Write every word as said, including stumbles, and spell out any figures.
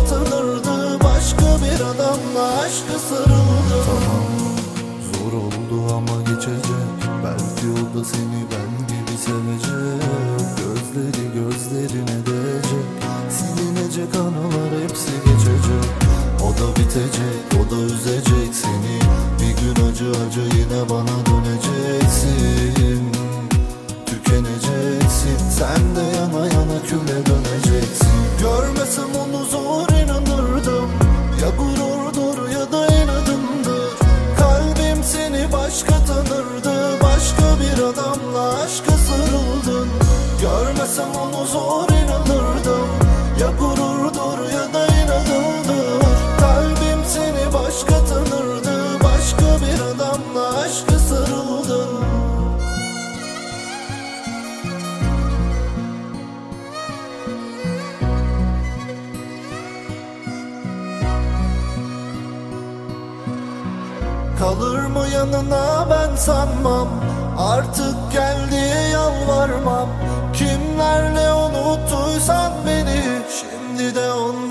tanırdı, başka bir adamla aşkı sarıldı. Tamam, zor oldu ama geçecek. Belki o da seni ben gibi sevecek. Gözleri gözlerine değecek, silinecek anılar hepsi geçecek. O da bitecek, o da üzecek seni. Bir gün acı acı yine bana döneceksin. Tükeneceksin, sen de yana yana küle döneceksin. Görmesem onu zor inanırdım, ya gururdur ya da inadımdır. Kalbim seni başka tanırdı, başka bir adamla aşka sarıldın. Görmesem onu zor inanırdım, ya gururdur ya da inadımdır. Kalbim seni başka tanırdı, başka bir adamla aşka sarıldın. Kalır mı yanına ben sanmam, artık gel diye yalvarmam. Kimlerle unuttuysan beni, şimdi de onlarla